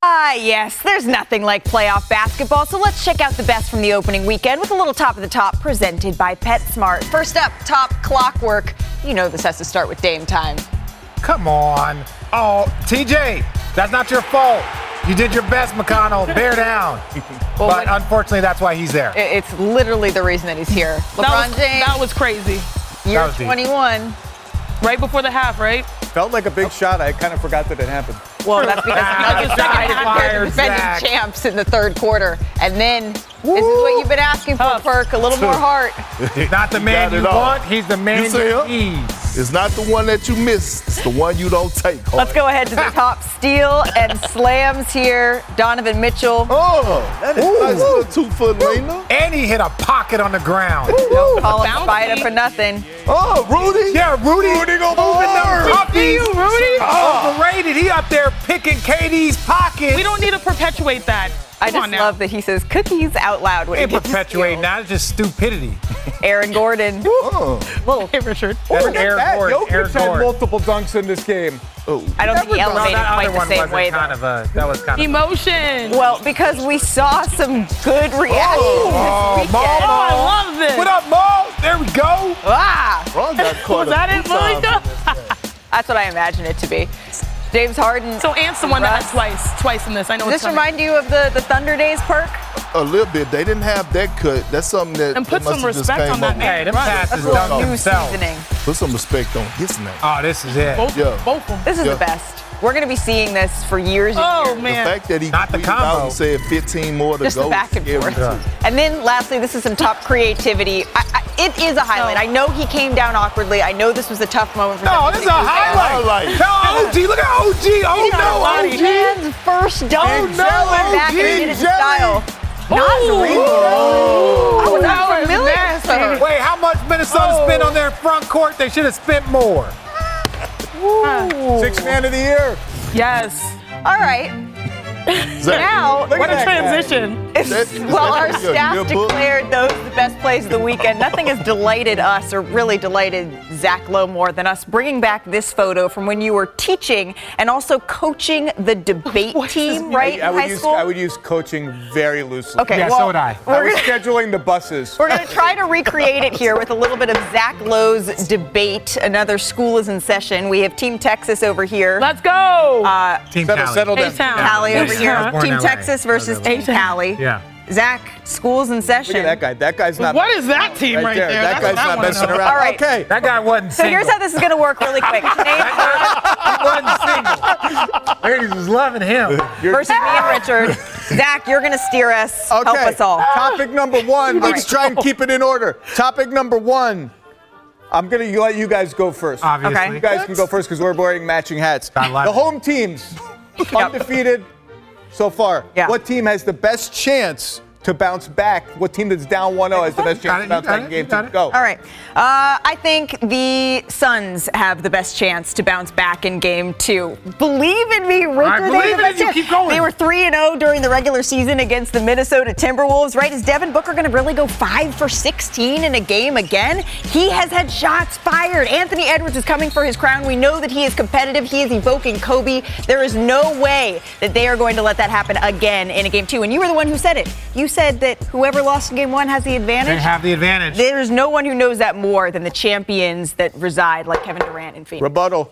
Ah, yes, there's nothing like playoff basketball, so let's check out the best from the opening weekend with a little top of the top presented by PetSmart. First up, top clockwork. You know this has to start with Dame time. Come on. Oh, T J, that's not your fault. You did your best, McConnell. Bear down. well, but unfortunately, that's why he's there. It's literally the reason that he's here. LeBron that was, James. That was crazy. Year twenty-one. Right before the half, right? Felt like a big shot. I kind of forgot that it happened. Well, that's because the Nuggets are the defending champs in the third quarter. And then Woo. This is what you've been asking for, Perk. A little more heart. He's not the man you, you want. He's the man you, you need. It's not the one that you missed. It's the one you don't take. Hard. Let's go ahead to the top steal and slams here. Donovan Mitchell. Oh, that is nice little two-foot leaner. And he hit a pocket on the ground. Don't call him Spider for nothing. Oh, Rudy. Yeah, Rudy. Rudy go moving them puppies. You, Rudy. Oh. Overrated. He up there picking K D's pockets. We don't need to perpetuate that. I just love that he says cookies out loud when he gets perpetuate now. It's just stupidity. Aaron Gordon. Oh. Little hey, Richard. That's oh, Aaron that. Gordon. Jokic Aaron had Gordon. multiple dunks in this game. Oh. I don't think he elevated no, quite the same way, kind though. Of a, that was kind of emotion. Well, because we saw some good reactions oh, this weekend. Maul, oh, I love this. What up, Maul? There we go. Ah. Was that it, Malika? That's what I imagine it to be. James Harden. So Ant's the one that had twice, twice in this. I know. Does it's this remind you of the, the Thunder days, Perk? A little bit. They didn't have that cut. That's something that. And put that some respect on that man. Hey, them passes done done themselves. Put some respect on his name. Oh, this is it. Both, yeah. both of them. This is yeah. the best. We're going to be seeing this for years and oh, years. man. The fact that he Not the tweeted out combo. and said fifteen more to Just go. the back and forth. Yeah. And then lastly, this is some top creativity. I, I, it is a highlight. I know he came down awkwardly. I know this was a tough moment for him. No, this is a highlight. Tell O G. Look at O G. Oh, no, O G. Hands first dunk. Oh, no, back O G. and did it in Jelly. style. Not I was that was unfamiliar nasty. to her. Wait, how much Minnesota Oh. spent on their front court? They should have spent more. Sixth man of the year. Yes. All right. Now, what a transition. Well, our staff declared those the best plays of the weekend. Nothing has delighted us or really delighted Zach Lowe more than us bringing back this photo from when you were teaching and also coaching the debate team, right, I, I in would high use, school? I would use coaching very loosely. Okay, yeah, well, so would I. I was scheduling the buses. We're going to try to recreate it here with a little bit of Zach Lowe's debate. Another school is in session. We have Team Texas over here. Let's go. Uh, Team settle, Cali. settle down. A-Town. Cali over Yeah. here. Team Texas versus Team Cali. Yeah. Zach, school's in session. Look at that guy. That guy's not. What is that team right, right there? there? That That's guy's what I not wanna messing know. around. All right. Okay. That guy wasn't So single. here's how this is going to work really quick. Name He wasn't single. Ladies was loving him. versus me and Richard. Zach, you're going to steer us. Okay. Help us all. Topic number one. Let's try and keep it in order. Topic number one. I'm going to let you guys go first. Obviously. Okay. You guys can go first because we're wearing matching hats. I like The it. home teams, undefeated so far. Yeah. What team has the best chance to bounce back? What team that's down one oh has the best Got chance it, to bounce you got back in it, game you got two? it. Go. All right. Uh, I think the Suns have the best chance to bounce back in game two. Believe in me, Richard. I they believe have the in best you. chance. Keep going. They were three and oh during the regular season against the Minnesota Timberwolves, right? Is Devin Booker going to really go five for sixteen in a game again? He has had shots fired. Anthony Edwards is coming for his crown. We know that he is competitive. He is evoking Kobe. There is no way that they are going to let that happen again in a game two. And you were the one who said it. You said that whoever lost in game one has the advantage. They have the advantage. There's no one who knows that more than the champions that reside, like Kevin Durant in Phoenix. Rebuttal.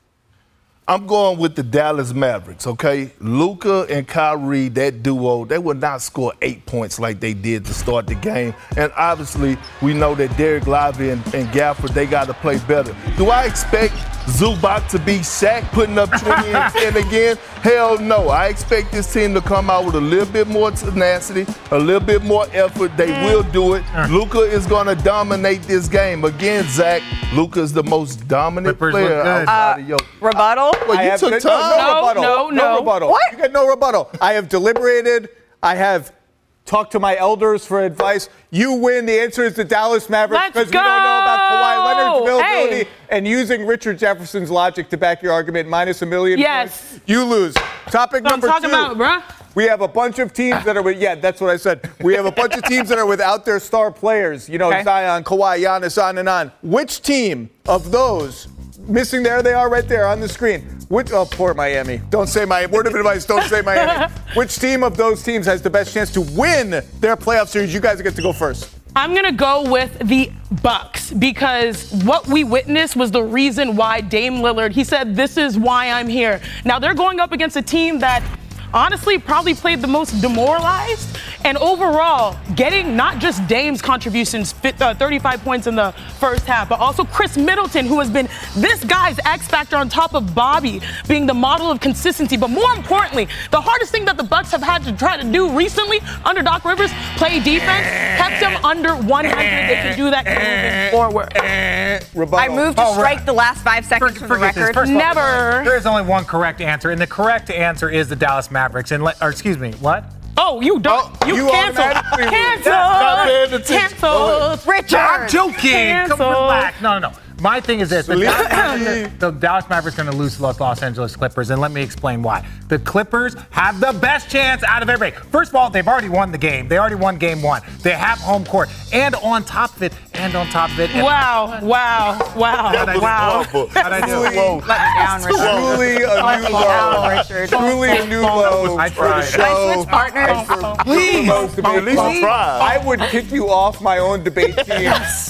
I'm going with the Dallas Mavericks, okay? Luka and Kyrie, that duo, they will not score eight points like they did to start the game. And obviously, we know that Derek Lively and, and Gafford, they got to play better. Do I expect Zubac to be Shaq putting up twenty and ten again? Hell no. I expect this team to come out with a little bit more tenacity, a little bit more effort. They will do it. Luka is going to dominate this game. Again, Zach, Luka is the most dominant Clippers player look good. outside of your... Rebuttal? Well, I you have took no, time. no rebuttal. No, no, no rebuttal. What? You get no rebuttal. I have deliberated. I have talked to my elders for advice. You win. The answer is the Dallas Mavericks Let's because we don't know about Kawhi Leonard's go. availability. Hey. And using Richard Jefferson's logic to back your argument, minus a million Yes. points, you lose. Topic What I'm number talking two. about, bruh. We have a bunch of teams that are with, yeah, that's what I said. We have a bunch of teams that are without their star players. You know, Okay. Zion, Kawhi, Giannis, on and on. Which team of those, missing there they are right there on the screen, Which, oh, poor Miami. Don't say Miami. Word of advice, don't say Miami. Which team of those teams has the best chance to win their playoff series? You guys get to go first. I'm going to go with the Bucks because what we witnessed was the reason why Dame Lillard, he said, this is why I'm here. Now, they're going up against a team that honestly probably played the most demoralized. And overall, getting not just Dame's contributions, thirty-five points in the first half, but also Chris Middleton, who has been this guy's X factor on top of Bobby, being the model of consistency. But more importantly, the hardest thing that the Bucks have had to try to do recently under Doc Rivers, play defense, kept them under one hundred. They can do that moving forward. I moved to strike the last five seconds from the record. First of all, Never. There is only one correct answer, and the correct answer is the Dallas Mavericks. And le- or excuse me, what? Oh, you don't. Oh, you you canceled. automatically- Canceled. Canceled. Richard. I'm joking. Canceled. Come relax. No, no, no. My thing is this. The Dallas Mavericks, the Dallas Mavericks are going to lose to the Los Angeles Clippers, and let me explain why. The Clippers have the best chance out of everybody. First of all, they've already won the game. They already won game one. They have home court. And on top of it, and on top of it. Wow, wow, wow, How'd I do? wow. How'd I do? Whoa. Let me down, Richard. Truly a Let new me low. down, Richard. Truly a new low. I for the tried. show. I switch partners. Please. At least Please. try. I would kick you off my own debate team. Yes.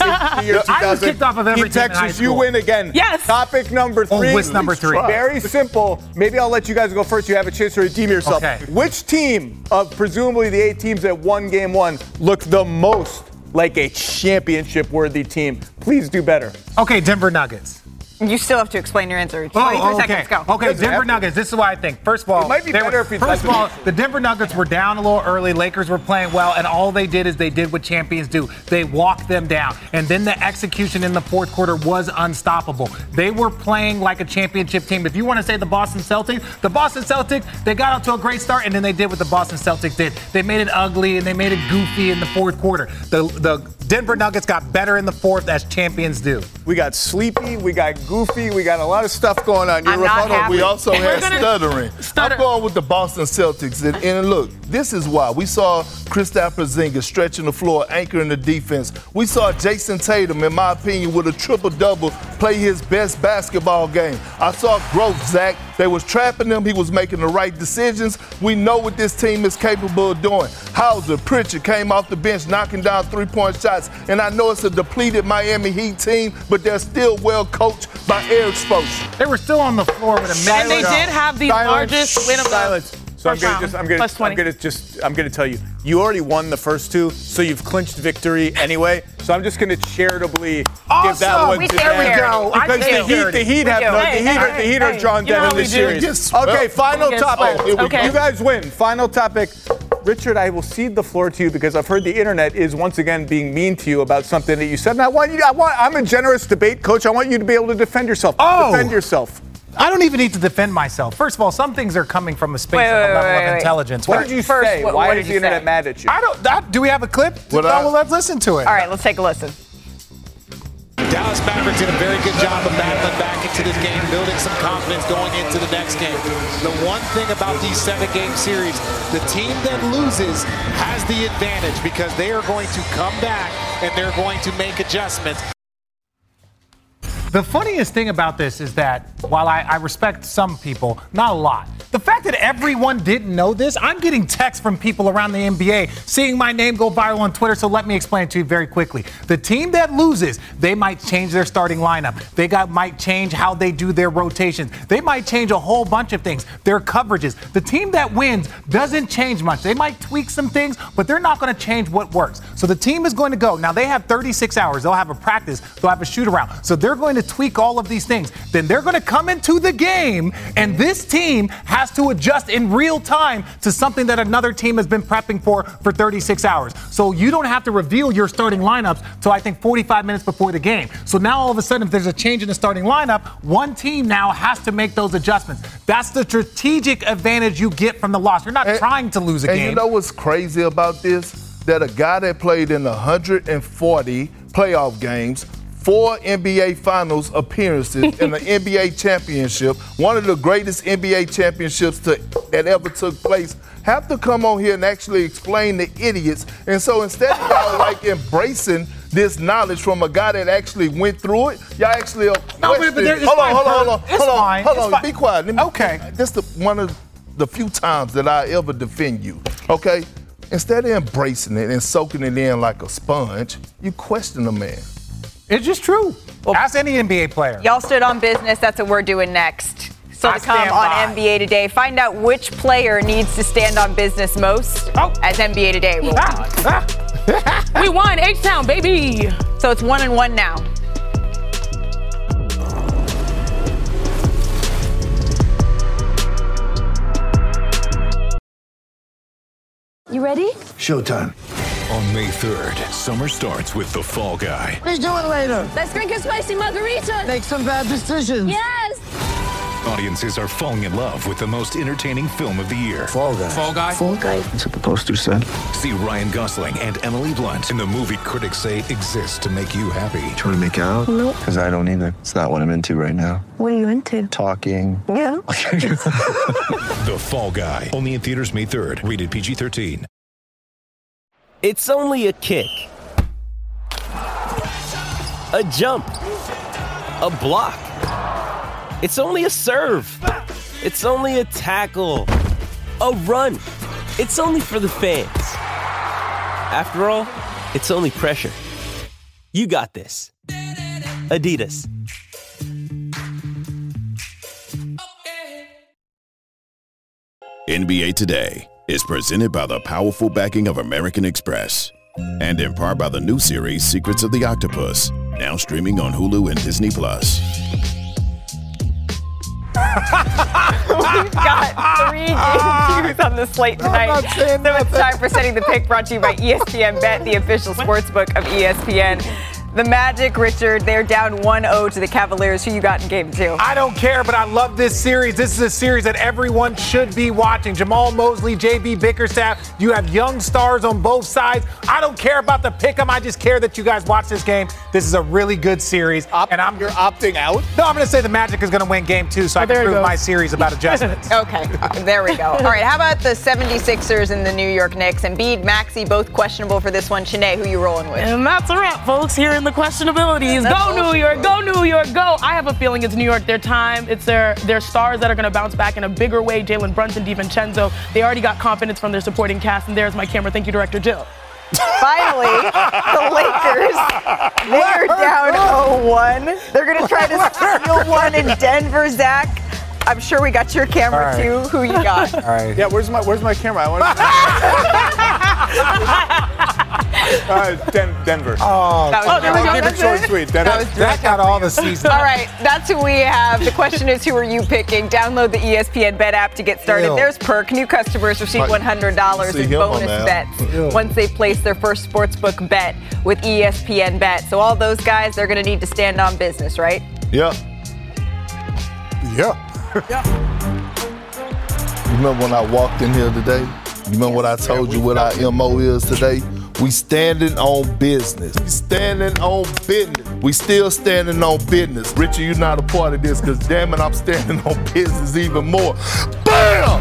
I was kicked off of every He team in high Texas, you school. win again. Yes. Topic number Oh, three. what's number three? Very simple. Maybe I'll let you guys go first. You have a chance to redeem yourself. Okay. Which team of presumably the eight teams that won game one looked the most like a championship-worthy team? Please do better. Okay, Denver Nuggets. You still have to explain your answer. twenty-three Oh, okay. seconds, go. Okay, Doesn't Denver have to. Nuggets. This is what I think. First of all, It might be they better were, if he'd first of let all, them- the Denver Nuggets were down a little early. Lakers were playing well, and all they did is they did what champions do. They walked them down, and then the execution in the fourth quarter was unstoppable. They were playing like a championship team. If you want to say the Boston Celtics, the Boston Celtics, they got out to a great start, and then they did what the Boston Celtics did. They made it ugly and they made it goofy in the fourth quarter. The the Denver Nuggets got better in the fourth, as champions do. We got sleepy, we got goofy, we got a lot of stuff going on. Your I'm not rebuttal, happy. We also We're had gonna- stuttering. Stutter. I'm going with the Boston Celtics. And, and look, this is why. We saw Kristaps Porzingis stretching the floor, anchoring the defense. We saw Jason Tatum, in my opinion, with a triple-double, play his best basketball game. I saw growth, Zach. They was trapping him. He was making the right decisions. We know what this team is capable of doing. Hauser, Pritchard came off the bench, knocking down three-point shots. And I know it's a depleted Miami Heat team, but they're still well coached by Eric Spoelstra. They were still on the floor with a minute And they to go. did have the Silence. largest win of the Silence. So I'm first gonna round, just I'm gonna plus I'm twenty. gonna just I'm gonna tell you, you already won the first two, so you've clinched victory anyway. So I'm just gonna charitably give that Awesome. one We to do. them. We do. I Because do. the Heat, the Heat We have do. no, the Hey, Heat, hey, are, the Heat are hey, drawn you know down in how we this do. series. Yes. Okay, Well, final Yes. topic. Oh, okay. You guys win. Final topic. Richard, I will cede the floor to you because I've heard the internet is once again being mean to you about something that you said. And I want you. I want. I'm a generous debate coach. I want you to be able to defend yourself. Oh. Defend yourself. I don't even need to defend myself. First of all, some things are coming from a space Wait, of wait, a level wait, of wait, wait. intelligence. What First- did you First, say? what- Why what is did the you internet say? mad at you? I don't. That, do we have a clip? What well, I- let's listen to it. All right, let's take a listen. Dallas Mavericks did a very good job of battling back into this game, building some confidence going into the next game. The one thing about these seven-game series, the team that loses has the advantage because they are going to come back and they're going to make adjustments. The funniest thing about this is that while I, I respect some people, not a lot, the fact that everyone didn't know this, I'm getting texts from people around the N B A seeing my name go viral on Twitter, so let me explain it to you very quickly. The team that loses, they might change their starting lineup. They got might change how they do their rotations. They might change a whole bunch of things, their coverages. The team that wins doesn't change much. They might tweak some things, but they're not going to change what works. So the team is going to go. Now, they have thirty-six hours. They'll have a practice. They'll have a shoot-around. So they're going to tweak all of these things. Then they're going to come into the game, and this team has to adjust in real time to something that another team has been prepping for for thirty-six hours. So you don't have to reveal your starting lineups till I think forty-five minutes before the game. So now all of a sudden, if there's a change in the starting lineup, one team now has to make those adjustments. That's the strategic advantage you get from the loss. You're not And- trying to lose a and game. you know what's crazy about this? That a guy that played in one hundred forty playoff games, four N B A Finals appearances, and the N B A championship, one of the greatest N B A championships to, that ever took place, have to come on here and actually explain the idiots. And so instead of y'all like embracing this knowledge from a guy that actually went through it. Y'all actually are No, but- but there- it's hold on, fine, hold on, hold Perk. on, It's hold on, fine. hold It's on. fine. Be quiet. Let me- Okay. This is the, one of the few times that I ever defend you. Okay. Instead of embracing it and soaking it in like a sponge, you question the man. It's just true. Ask any N B A player. Y'all stood on business. That's what we're doing next. So I to come stand on by. N B A Today, find out which player needs to stand on business most Oh. as N B A Today rolls on. We won H-Town, baby. So it's one and one now. You ready? Showtime. On May third, summer starts with The Fall Guy. Let's do it later. Let's drink a spicy margarita. Make some bad decisions. Yes. Audiences are falling in love with the most entertaining film of the year. Fall Guy. Fall Guy? Fall guy. That's what the poster said. See Ryan Gosling and Emily Blunt in the movie critics say exists to make you happy. Trying to make it out? Nope. Because I don't either. It's not what I'm into right now. What are you into? Talking. Yeah. The Fall Guy. Only in theaters May third. Rated P G thirteen. It's only a kick, a jump, a block. It's only a serve. It's only a tackle, a run. It's only for the fans. After all, it's only pressure. You got this. Adidas. N B A Today is presented by the powerful backing of American Express and in part by the new series Secrets of the Octopus, now streaming on Hulu and Disney Plus. We've got three game twos on the slate tonight. So it's time for Setting the Pick, brought to you by E S P N Bet, the official sportsbook of E S P N. The Magic, Richard, they're down one oh to the Cavaliers. Who you got in game two? I don't care, but I love this series. This is a series that everyone should be watching. Jamal Mosley, J B Bickerstaff. You have young stars on both sides. I don't care about the pick 'em. I just care that you guys watch this game. This is a really good series. Op- and I'm You're opting out? No, I'm going to say the Magic is going to win game two so I can prove my series about adjustments. Okay, uh, there we go. All right, how about the seventy-sixers and the New York Knicks? Embiid, Maxey, both questionable for this one. Shanae, who you rolling with? And that's a wrap, folks. Here in the questionabilities. Go New York, go New York, go. I have a feeling it's New York. Their time. It's their their stars that are going to bounce back in a bigger way. Jalen Brunson, DiVincenzo. They already got confidence from their supporting cast. And there's my camera. Thank you, Director Jill. Finally, the Lakers, they're down oh one. They're going to try to steal one in Denver, Zach. I'm sure we got your camera, All right. too. Who you got? All right. Yeah, where's my where's my camera? I want to uh, Den- Denver. Oh, That was- oh, there we go. Keep it short and sweet. Denver. That was That got all the season. All right, that's who we have. The question is, who are you picking? Download the E S P N Bet app to get started. Ew. There's perk. New customers receive one hundred dollars See in him on bonus that. bets Ew. once they place their first sportsbook bet with E S P N Bet. So all those guys, they're going to need to stand on business, right? Yeah. Yeah. You remember when I walked in here today? You remember what I told you what our M O is today? We standing on business. We standing on business. We still standing on business. Richard, you're not a part of this because damn it, I'm standing on business even more. Bam!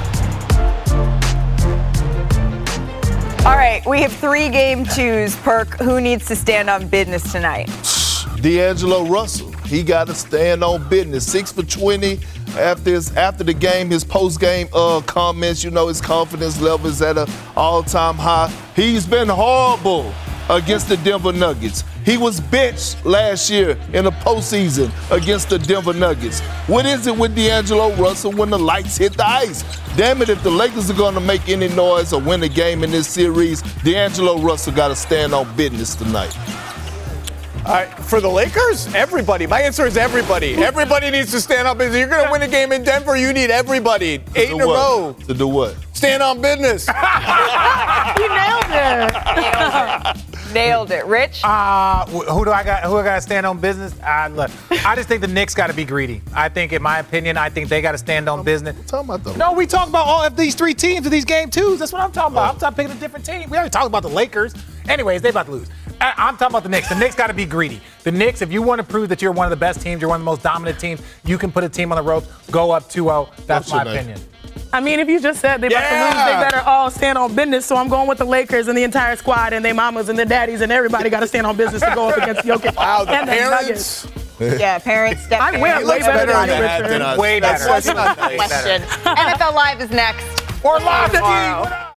All right, we have three game twos. Perk, who needs to stand on business tonight? D'Angelo Russell. He got to stand on business. Six for twenty. After his, after the game, his post-game uh, comments, you know, his confidence level is at an all-time high. He's been horrible against the Denver Nuggets. He was benched last year in the postseason against the Denver Nuggets. What is it with D'Angelo Russell when the lights hit the ice? Damn it, if the Lakers are going to make any noise or win a game in this series, D'Angelo Russell got to stand on business tonight. All right, for the Lakers, everybody. My answer is everybody. Everybody needs to stand up. If you're going to win a game in Denver, you need everybody. Eight in a row. To do what? Stand on business. You nailed it. Nailed it. Rich? Uh, who do I got? Who I got to stand on business? Uh, look, I just think the Knicks got to be greedy. I think, in my opinion, I think they got to stand on business. Talking about the No, we talk about all of these three teams of these game twos. That's what I'm talking about. I'm talking picking a different team. We already talked about the Lakers. Anyways, they about to lose. I, I'm talking about the Knicks. The Knicks got to be greedy. The Knicks, if you want to prove that you're one of the best teams, you're one of the most dominant teams, you can put a team on the ropes, go up two oh. That's What's your my name? opinion. I mean, if you just said they're about Yeah. to lose, they better all stand on business. So I'm going with the Lakers and the entire squad and their mamas and their daddies and everybody got to stand on business to go up against Jokic. Wow, the and parents. The Yeah, parents. Step I wear He way looks better better than than that Richard. than us. Way That's- better. that's not nice. question. N F L Live is next. Or live Tomorrow.